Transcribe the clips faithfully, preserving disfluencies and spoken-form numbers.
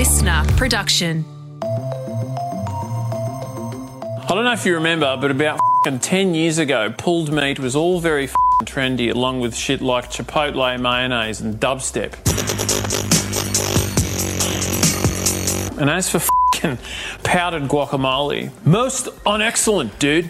listener production. I don't know if you remember, but about f***ing ten years ago, pulled meat was all very f***ing trendy, along with shit like Chipotle mayonnaise and dubstep. And as for f***ing powdered guacamole, most unexcellent, dude.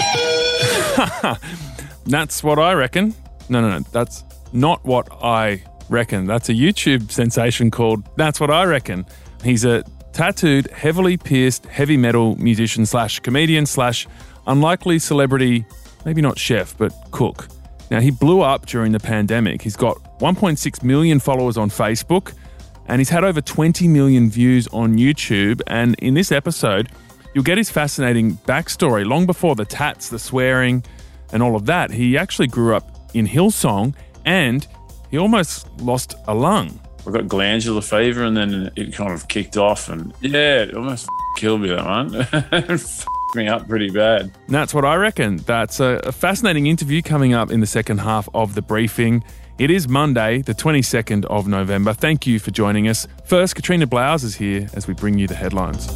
That's what I reckon. No, no, no, that's not what I reckon. That's a YouTube sensation called That's What I Reckon. He's a tattooed, heavily pierced, heavy metal musician slash comedian slash unlikely celebrity, maybe not chef, but cook. Now, he blew up during the pandemic. He's got one point six million followers on Facebook, and he's had over twenty million views on YouTube. And in this episode, you'll get his fascinating backstory. Long before the tats, the swearing, and all of that, he actually grew up in Hillsong, and he almost lost a lung. I got glandular fever, and then it kind of kicked off, and yeah, it almost killed me, that one. It f***ed me up pretty bad. And that's what I reckon. That's a, a fascinating interview coming up in the second half of the briefing. It is Monday, the twenty-second of November. Thank you for joining us. First, Katrina Blowers is here as we bring you the headlines.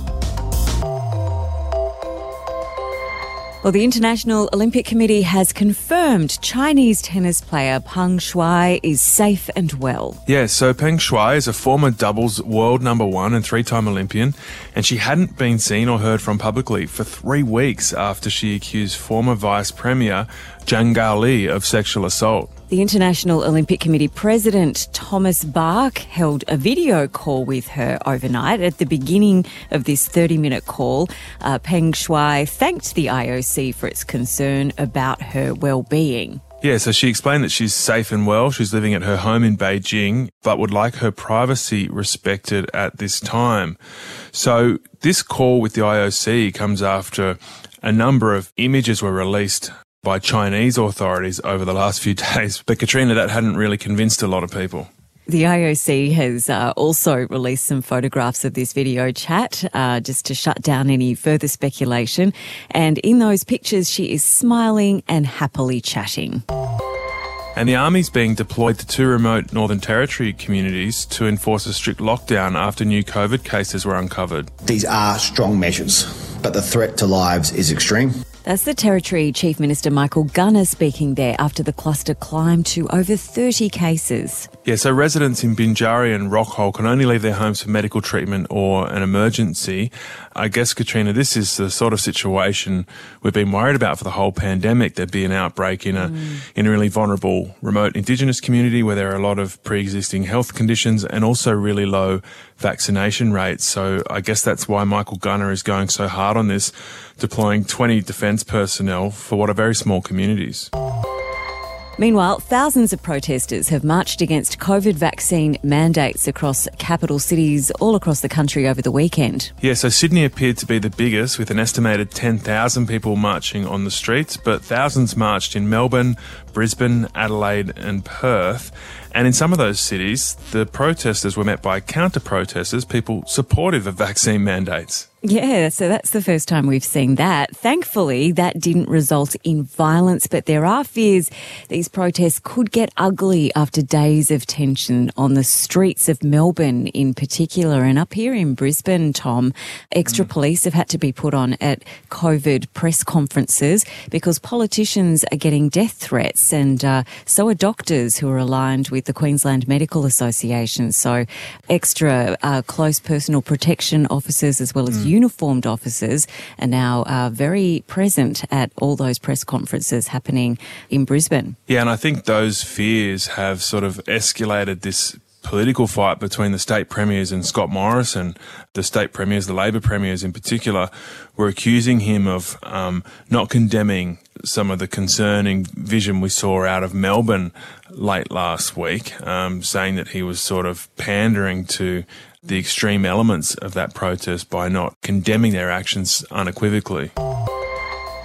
Well, the International Olympic Committee has confirmed Chinese tennis player Peng Shuai is safe and well. Yeah, so Peng Shuai is a former doubles world number one and three-time Olympian, and she hadn't been seen or heard from publicly for three weeks after she accused former Vice Premier Zhang Gaoli of sexual assault. The International Olympic Committee President Thomas Bach held a video call with her overnight. At the beginning of this thirty-minute call, uh, Peng Shuai thanked the I O C for its concern about her well-being. Yeah, so she explained that she's safe and well. She's living at her home in Beijing, but would like her privacy respected at this time. So this call with the I O C comes after a number of images were released by Chinese authorities over the last few days. But Katrina, that hadn't really convinced a lot of people. The I O C has uh, also released some photographs of this video chat uh, just to shut down any further speculation. And in those pictures, she is smiling and happily chatting. And the army's being deployed to two remote Northern Territory communities to enforce a strict lockdown after new COVID cases were uncovered. These are strong measures, but the threat to lives is extreme. That's the Territory Chief Minister Michael Gunner speaking there after the cluster climbed to over thirty cases. Yeah, so residents in Binjari and Rockhole can only leave their homes for medical treatment or an emergency. I guess, Katrina, this is the sort of situation we've been worried about for the whole pandemic. There'd be an outbreak in a, mm. in a really vulnerable remote Indigenous community where there are a lot of pre-existing health conditions and also really low vaccination rates. So I guess that's why Michael Gunner is going so hard on this, deploying twenty defence personnel for what are very small communities. Meanwhile, thousands of protesters have marched against COVID vaccine mandates across capital cities all across the country over the weekend. Yeah, so Sydney appeared to be the biggest, with an estimated ten thousand people marching on the streets, but thousands marched in Melbourne, Brisbane, Adelaide and Perth. And in some of those cities, the protesters were met by counter-protesters, people supportive of vaccine mandates. Yeah, so that's the first time we've seen that. Thankfully, that didn't result in violence, but there are fears these protests could get ugly after days of tension on the streets of Melbourne in particular. And up here in Brisbane, Tom, extra mm. police have had to be put on at COVID press conferences because politicians are getting death threats, and uh, so are doctors who are aligned with the Queensland Medical Association. So extra uh, close personal protection officers as well as mm. uniformed officers are now uh, very present at all those press conferences happening in Brisbane. Yeah, and I think those fears have sort of escalated this political fight between the state premiers and Scott Morrison. The state premiers, the Labor premiers in particular, were accusing him of um, not condemning some of the concerning vision we saw out of Melbourne late last week, um, saying that he was sort of pandering to the extreme elements of that protest by not condemning their actions unequivocally.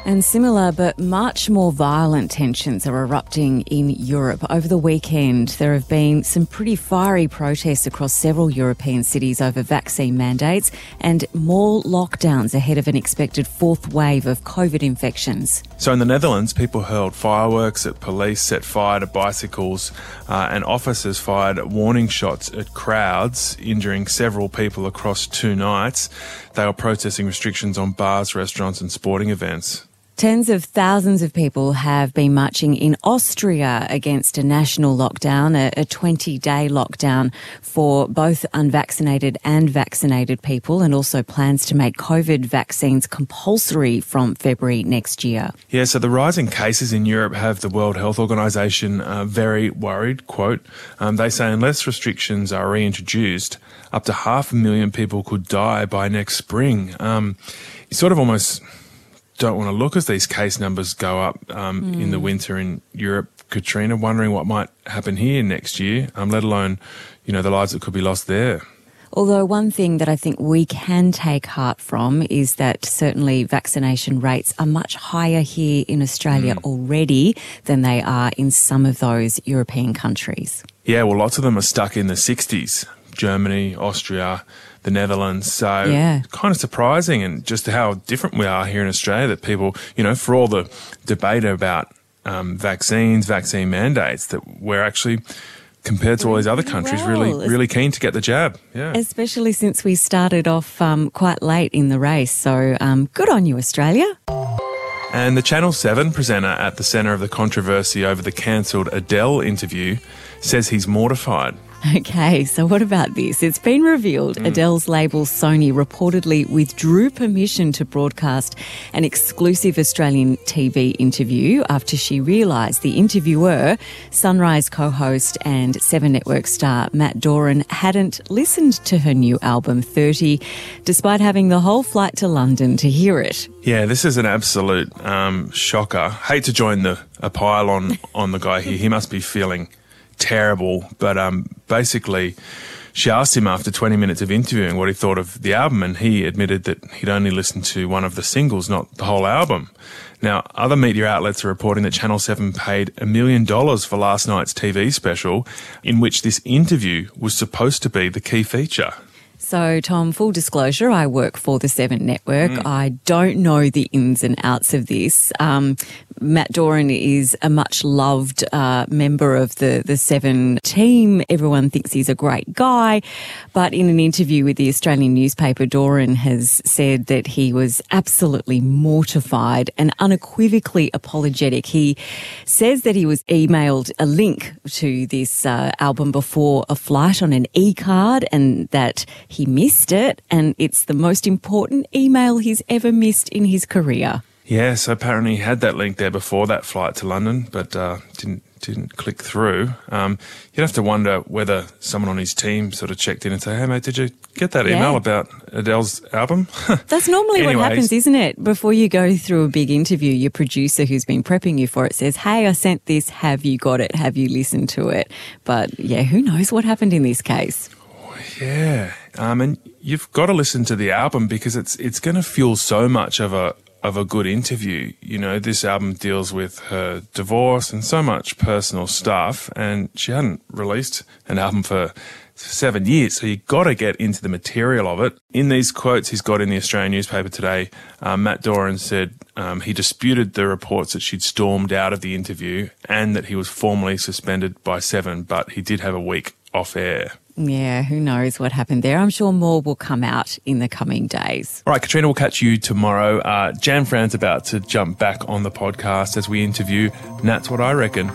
And similar but much more violent tensions are erupting in Europe. Over the weekend, there have been some pretty fiery protests across several European cities over vaccine mandates and more lockdowns ahead of an expected fourth wave of COVID infections. So in the Netherlands, people hurled fireworks at police, set fire to bicycles, uh, and officers fired warning shots at crowds, injuring several people across two nights. They were protesting restrictions on bars, restaurants and sporting events. Tens of thousands of people have been marching in Austria against a national lockdown, a twenty-day lockdown for both unvaccinated and vaccinated people, and also plans to make COVID vaccines compulsory from February next year. Yeah, so the rising cases in Europe have the World Health Organization uh, very worried, quote. Um, they say unless restrictions are reintroduced, up to half a million people could die by next spring. Um, you sort of almost don't want to look as these case numbers go up um, mm. in the winter in Europe, Katrina, wondering what might happen here next year, um, let alone, you know, the lives that could be lost there. Although one thing that I think we can take heart from is that certainly vaccination rates are much higher here in Australia mm. already than they are in some of those European countries. Yeah, well, lots of them are stuck in the sixties. Germany, Austria, the Netherlands. So yeah. kind of surprising, and just how different we are here in Australia, that people, you know, for all the debate about um, vaccines, vaccine mandates, that we're actually, compared to all these other countries, well, really, really keen to get the jab. Yeah. Especially since we started off um, quite late in the race. So um, good on you, Australia. And the Channel seven presenter at the centre of the controversy over the cancelled Adele interview says he's mortified. Okay, so what about this? It's been revealed mm. Adele's label Sony reportedly withdrew permission to broadcast an exclusive Australian T V interview after she realised the interviewer, Sunrise co-host and Seven Network star Matt Doran, hadn't listened to her new album thirty, despite having the whole flight to London to hear it. Yeah, this is an absolute um, shocker. Hate to join the a pile on, on the guy here. He must be feeling terrible, but um, basically she asked him after twenty minutes of interviewing what he thought of the album, and he admitted that he'd only listened to one of the singles, not the whole album. Now, other media outlets are reporting that Channel seven paid a million dollars for last night's T V special, in which this interview was supposed to be the key feature. So, Tom, full disclosure, I work for the Seven Network. Mm. I don't know the ins and outs of this. Um, Matt Doran is a much-loved uh, member of the, the Seven team. Everyone thinks he's a great guy. But in an interview with the Australian newspaper, Doran has said that he was absolutely mortified and unequivocally apologetic. He says that he was emailed a link to this uh, album before a flight on an e-card, and that he missed it, and it's the most important email he's ever missed in his career. Yeah, so apparently he had that link there before that flight to London, but uh, didn't didn't click through. Um, you'd have to wonder whether someone on his team sort of checked in and say, hey, mate, did you get that yeah. email about Adele's album? That's normally Anyways. what happens, isn't it? Before you go through a big interview, your producer who's been prepping you for it says, hey, I sent this, have you got it? Have you listened to it? But yeah, who knows what happened in this case? Yeah, um, and you've got to listen to the album because it's it's going to fuel so much of a of a good interview. You know, this album deals with her divorce and so much personal stuff, and she hadn't released an album for seven years, so you've got to get into the material of it. In these quotes he's got in the Australian newspaper today, um, Matt Doran said um, he disputed the reports that she'd stormed out of the interview and that he was formally suspended by Seven, but he did have a week off air. Yeah, who knows what happened there. I'm sure more will come out in the coming days. All right, Katrina, we'll catch you tomorrow. Uh, Jan Fran's about to jump back on the podcast as we interview That's What I Reckon.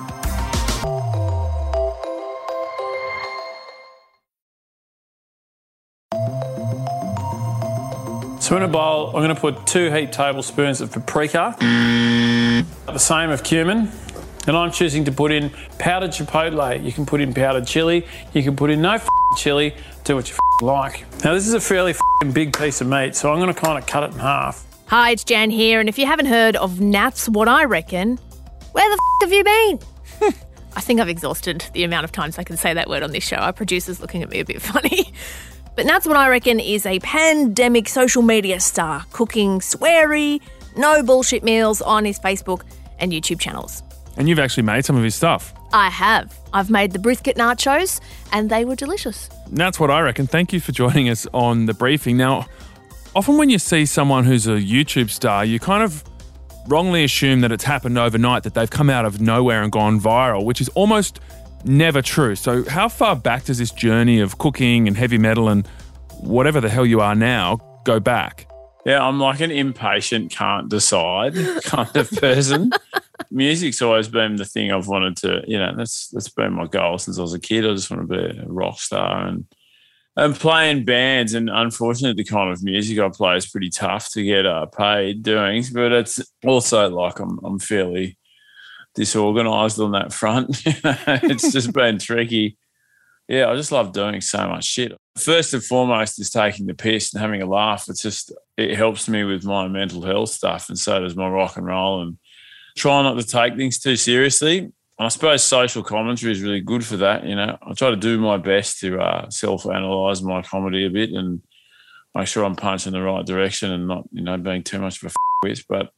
So in a bowl, I'm going to put two heaped tablespoons of paprika, the same of cumin, and I'm choosing to put in powdered chipotle. You can put in powdered chili, you can put in no f***ing chili, do what you f***ing like. Now this is a fairly f***ing big piece of meat, so I'm going to kind of cut it in half. Hi, it's Jan here, and if you haven't heard of Nat's What I Reckon, where the f*** have you been? I think I've exhausted the amount of times I can say that word on this show. Our producer's looking at me a bit funny. But Nat's What I Reckon is a pandemic social media star cooking sweary, No Bullshit Meals on his Facebook and YouTube channels. And you've actually made some of his stuff. I have. I've made the brisket nachos and they were delicious. And that's what I reckon. Thank you for joining us on The Briefing. Now, often when you see someone who's a YouTube star, you kind of wrongly assume that it's happened overnight, that they've come out of nowhere and gone viral, which is almost never true. So how far back does this journey of cooking and heavy metal and whatever the hell you are now go back? Yeah, I'm like an impatient, can't decide kind of person. Music's always been the thing I've wanted to, you know, that's that's been my goal since I was a kid. I just want to be a rock star and and playing bands. And unfortunately, the kind of music I play is pretty tough to get uh, paid doing. But it's also like I'm I'm fairly disorganised on that front. It's just been tricky. Yeah, I just love doing so much shit. First and foremost is taking the piss and having a laugh. It's just, it helps me with my mental health stuff, and so does my rock and roll, and try not to take things too seriously. And I suppose social commentary is really good for that. You know, I try to do my best to uh, self-analyse my comedy a bit and make sure I'm punching the right direction and not, you know, being too much of a f***wit. But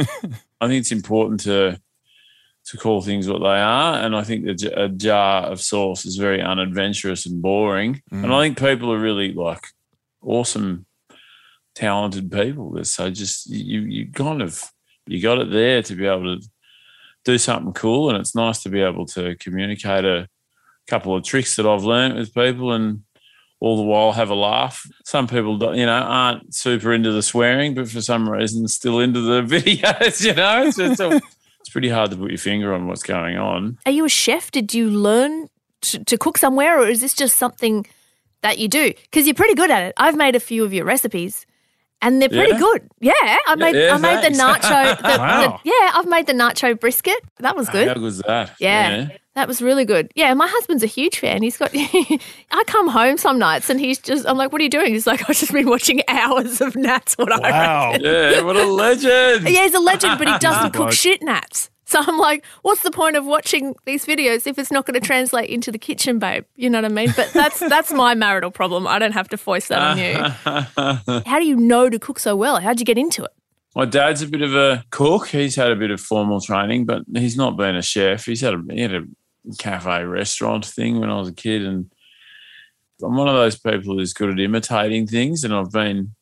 I think it's important to to call things what they are. And I think that a jar of sauce is very unadventurous and boring. Mm. And I think people are really like awesome, talented people. So just you, you kind of, you got it there to be able to do something cool. And it's nice to be able to communicate a couple of tricks that I've learned with people and all the while have a laugh. Some people, you know, aren't super into the swearing, but for some reason still into the videos, you know. So it's a, It's pretty hard to put your finger on what's going on. Are you a chef? Did you learn to, to cook somewhere, or is this just something that you do? Because you're pretty good at it. I've made a few of your recipes, and they're pretty yeah. good. Yeah, I made yeah, I made thanks. the nacho. The, Wow. the, yeah, I've made the nacho brisket. That was good. How good was that? Yeah, yeah. that was really good. Yeah, my husband's a huge fan. He's got. I come home some nights and he's just. I'm like, "What are you doing?" He's like, "I've just been watching hours of Nats." What I Wow. reckon. Yeah, what a legend. Yeah, he's a legend, but he doesn't cook Bloke. shit Nats. So I'm like, what's the point of watching these videos if it's not going to translate into the kitchen, babe? You know what I mean? But that's that's my marital problem. I don't have to foist that on you. How do you know to cook so well? How'd you get into it? My dad's a bit of a cook. He's had a bit of formal training, but he's not been a chef. He's had a, he had a cafe restaurant thing when I was a kid, and I'm one of those people who's good at imitating things, and I've been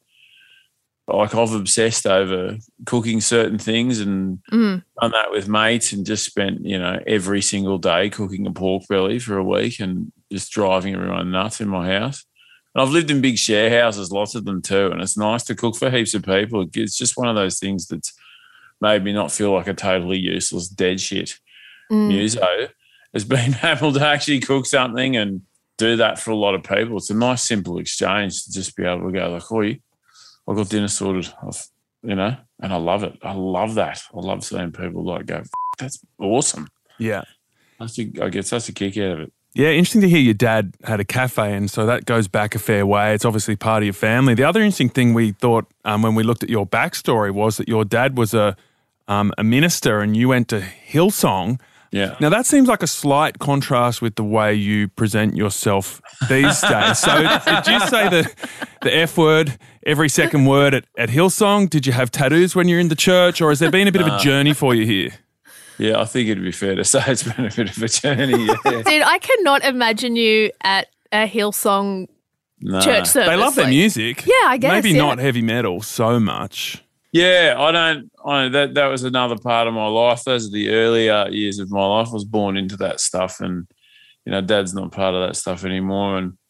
like I've obsessed over cooking certain things and Mm. done that with mates and just spent, you know, every single day cooking a pork belly for a week and just driving everyone nuts in my house. And I've lived in big share houses, lots of them too, and it's nice to cook for heaps of people. It's just one of those things that's made me not feel like a totally useless dead shit Mm. muso. Has been able to actually cook something and do that for a lot of people. It's a nice, simple exchange to just be able to go like, oh, you I got dinner sorted, I've, you know, and I love it. I love that. I love seeing people like go, that's awesome. Yeah. That's a, I get such a kick out of it. Yeah, interesting to hear your dad had a cafe, and so that goes back a fair way. It's obviously part of your family. The other interesting thing we thought um, when we looked at your backstory was that your dad was a um, a minister and you went to Hillsong. Yeah. Now, that seems like a slight contrast with the way you present yourself these days. So did you say the, the F word, every second word at, at Hillsong? Did you have tattoos when you're in the church, or has there been a bit of a journey for you here? Yeah, I think it'd be fair to say it's been a bit of a journey. Yeah. Dude, I cannot imagine you at a Hillsong No. church service. They love their like- music. Yeah, I guess, Maybe yeah. not heavy metal so much. Yeah, I don't. I that that was another part of my life. Those are the earlier years of my life. I was born into that stuff, and you know, Dad's not part of that stuff anymore. And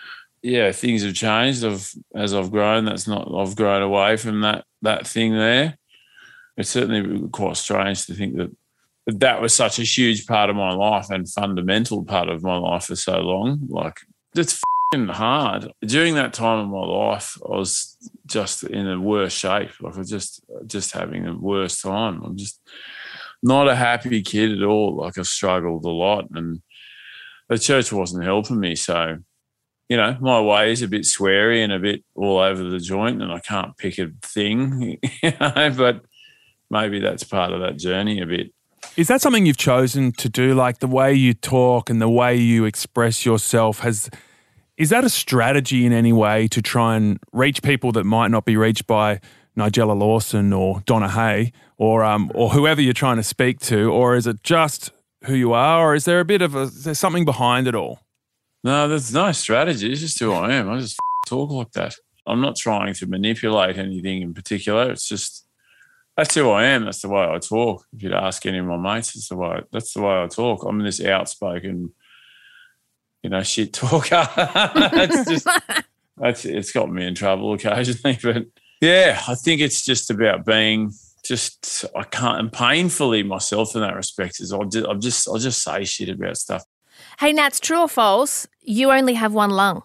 yeah, things have changed. I've as I've grown. That's not. I've grown away from that that thing there. It's certainly quite strange to think that that was such a huge part of my life and fundamental part of my life for so long. Like it's f***ing hard. During that time of my life, I was just in the worst shape. Like I was just just having the worst time. I'm just not a happy kid at all. Like I struggled a lot, and the church wasn't helping me. So, you know, my way is a bit sweary and a bit all over the joint, and I can't pick a thing, you know, but maybe that's part of that journey a bit. Is that something you've chosen to do? Like the way you talk and the way you express yourself, has is that a strategy in any way to try and reach people that might not be reached by Nigella Lawson or Donna Hay or um, or whoever you're trying to speak to, or is it just who you are, or is there a bit of a, is there something behind it all? No, there's no strategy. It's just who I am. I just f- talk like that. I'm not trying to manipulate anything in particular. It's just, that's who I am. That's the way I talk. If you'd ask any of my mates, it's the way, that's the way I talk. I'm this outspoken, you know, shit talker. That's just, that's, it's got me in trouble occasionally. But yeah, I think it's just about being just, I can't, and painfully myself in that respect is I'll just, I'll just, I'll just say shit about stuff. Hey, Nats, true or false, you only have one lung?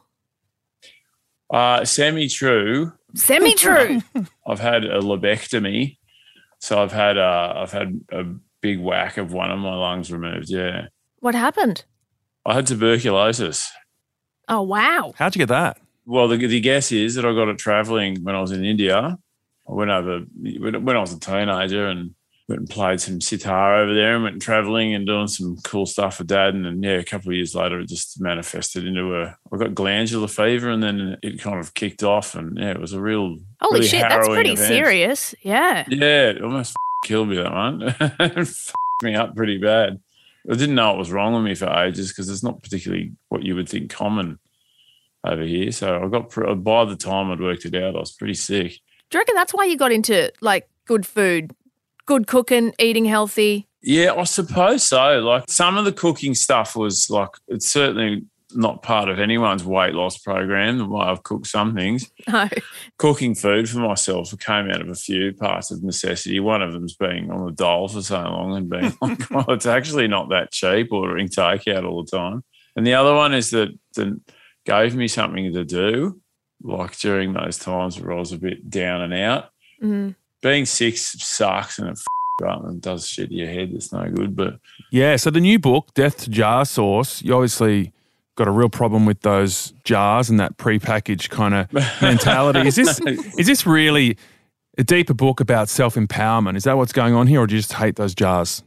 Uh, semi-true. Semi-true. I've had a lobectomy, so I've had a, I've had a big whack of one of my lungs removed, yeah. What happened? I had tuberculosis. Oh, wow. How'd you get that? Well, the, the guess is that I got it travelling when I was in India. I went over when I was a teenager and went and played some sitar over there and went travelling and doing some cool stuff with Dad. And then, yeah, a couple of years later, it just manifested into a, I got glandular fever and then it kind of kicked off. And, yeah, it was a real, Holy really shit, that's pretty event. serious. Yeah. Yeah, it almost killed me, that one. It f***ed me up pretty bad. I didn't know what was wrong with me for ages because it's not particularly what you would think common over here. So I got, by the time I'd worked it out, I was pretty sick. Do you reckon that's why you got into, like, good food, good cooking, eating healthy? Yeah, I suppose so. Like, some of the cooking stuff was, like, it's certainly not part of anyone's weight loss program, the way I've cooked some things. No. Cooking food for myself came out of a few parts of necessity. One of them's being on the dole for so long and being like, well, it's actually not that cheap, ordering takeout all the time. And the other one is that it gave me something to do, like during those times where I was a bit down and out. Mm-hmm. Being sick sucks and it f***s up and does shit to your head. It's no good. But Yeah, so the new book, Death to Jar Sauce, you obviously got a real problem with those jars and that prepackaged kind of mentality. Is this is this really a deeper book about self-empowerment? Is that what's going on here, or do you just hate those jars?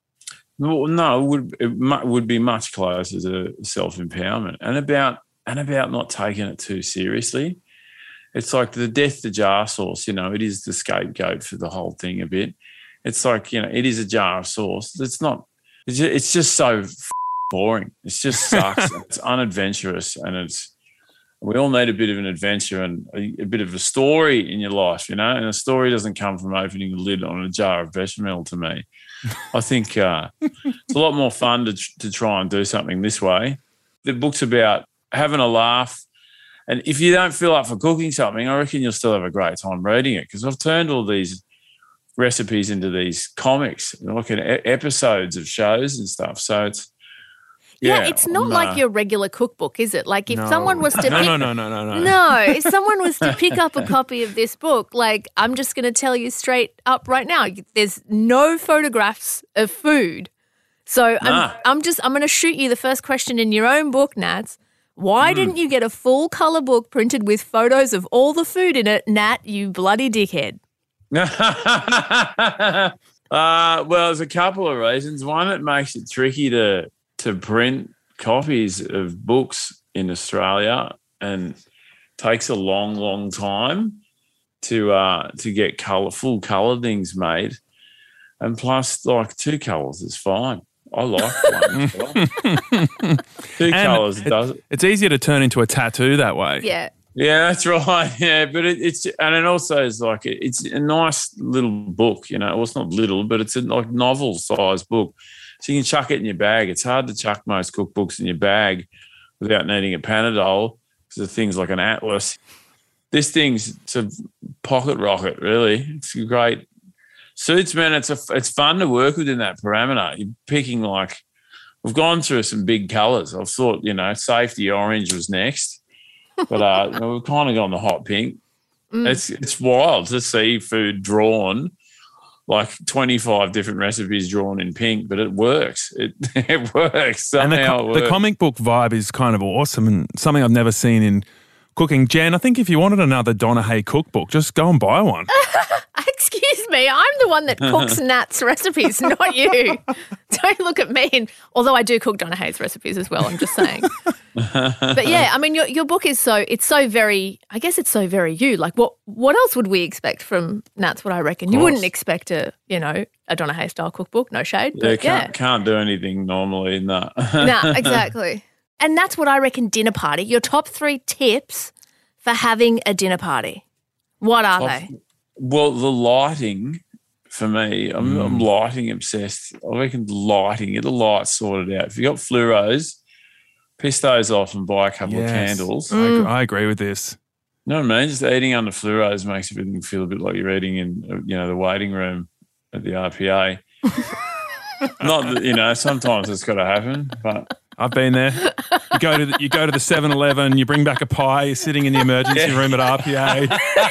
Well, no, it would it mu- would be much closer to self-empowerment and about and about not taking it too seriously. It's like the Death to Jar Sauce, you know, it is the scapegoat for the whole thing a bit. It's like, you know, it is a jar of sauce. It's not, it's just, it's just so f- boring. It just sucks. It's unadventurous and it's, we all need a bit of an adventure and a, a bit of a story in your life, you know, and a story doesn't come from opening the lid on a jar of bechamel to me. I think uh, it's a lot more fun to, to try and do something this way. The book's about having a laugh. And if you don't feel up for cooking something, I reckon you'll still have a great time reading it because I've turned all these recipes into these comics, like an e- episodes of shows and stuff. So it's, Yeah, yeah it's not I'm, like uh, your regular cookbook, is it? Like if No. someone was to No, pick, no, no, no, no, no. No, if someone was to pick up a copy of this book, like I'm just going to tell you straight up right now, there's no photographs of food. So Nah. I'm, I'm just I'm going to shoot you the first question in your own book, Nats. Why didn't you get a full colour book printed with photos of all the food in it, Nat, you bloody dickhead? uh, well, there's a couple of reasons. One, it makes it tricky to to print copies of books in Australia and takes a long, long time to uh, to get colour, full colour things made. And plus, like, two colours is fine. I like one as well. Two And colours it- does it. It's easier to turn into a tattoo that way. Yeah. Yeah, that's right. Yeah, but it, it's and it also is like it's a nice little book, you know. Well, it's not little, but it's a like novel-sized book, so you can chuck it in your bag. It's hard to chuck most cookbooks in your bag without needing a Panadol because of things like an atlas. This thing's it's a pocket rocket, really. It's a great suits, man. It's a it's fun to work with in that parameter. You're picking like we've gone through some big colours. I've thought, you know, safety orange was next. But uh, we've kind of gone the hot pink. Mm. It's it's wild to see food drawn, like twenty-five different recipes drawn in pink, but it works. It it works. Somehow And the, co- it works. the comic book vibe is kind of awesome and something I've never seen in cooking. Jen, I think if you wanted another Donna Hay cookbook, just go and buy one. Excuse me, I'm the one that cooks Nat's recipes, not you. Don't look at me. And, although I do cook Donna Hay's recipes as well, I'm just saying. But yeah, I mean, your your book is so it's so very. I guess it's so very you. Like, what what else would we expect from That's What I Reckon? You wouldn't expect a you know a Donna Hay style cookbook. No shade. Yeah, But can't yeah. can't do anything normally. No. Nah, exactly. And That's What I Reckon dinner party. Your top three tips for having a dinner party. What are they? Well, the lighting for me, I'm, mm. I'm lighting obsessed. I reckon the lighting, get the lights sorted out. If you got fluoros, piss those off and buy a couple yes. of candles. I, agree, I agree with this. You know what I mean? Just eating under fluoros makes everything feel a bit like you're eating in, you know, the waiting room at the R P A. Not that, you know, sometimes it's got to happen, but I've been there. You go to the, you go to the seven eleven, you bring back a pie, you're sitting in the emergency Yeah. room at R P A.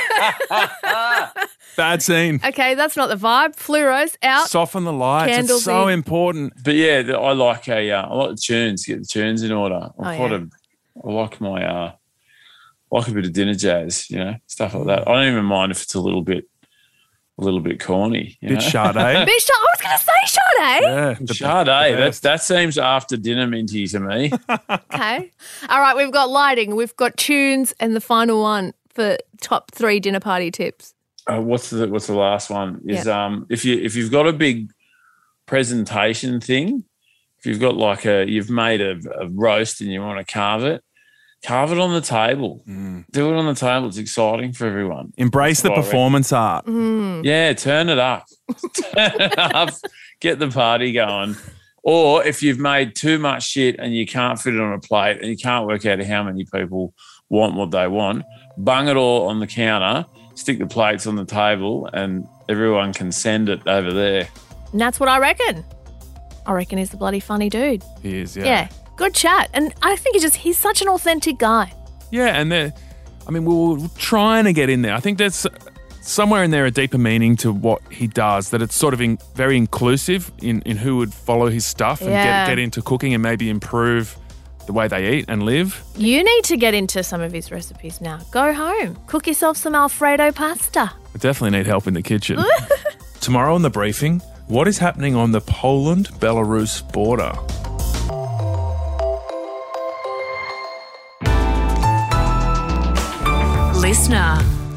Bad scene. Okay, that's not the vibe. Fluoros out. Soften the lights. Candles It's so in. important. but yeah, the, I like a uh, I like the tunes. Get the tunes in order. I'm Oh, quite yeah. a, I like my uh, I like a bit of dinner jazz, you know, stuff like that. I don't even mind if it's a little bit, a little bit corny. You Bit know? Sade. Bitch, I was going to say Sade. Yeah. the- Sade, the that, best. that seems after dinner minty to me. Okay. All right, we've got lighting, we've got tunes, and the final one for top three dinner party tips. Uh, what's the what's the last one? Is um if you if you've got a big presentation thing, if you've got like a you've made a, a roast and you want to carve it, carve it on the table. Mm. Do it on the table. It's exciting for everyone. Embrace the That's what I reckon. performance art. Mm. Yeah, turn it up. Turn it up. Get the party going. Or if you've made too much shit and you can't fit it on a plate and you can't work out how many people want what they want, bung it all on the counter, stick the plates on the table, and everyone can send it over there. And that's what I reckon. I reckon he's the bloody funny dude. He is, yeah. Yeah. Good chat. And I think he just, he's such an authentic guy. Yeah, and they're, I mean, we we're trying to get in there. I think there's somewhere in there a deeper meaning to what he does, that it's sort of in, very inclusive in, in who would follow his stuff and Yeah. get, get into cooking and maybe improve the way they eat and live. You need to get into some of his recipes now. Go home. Cook yourself some Alfredo pasta. I definitely need help in the kitchen. Tomorrow on The Briefing, what is happening on the Poland-Belarus border? Listener.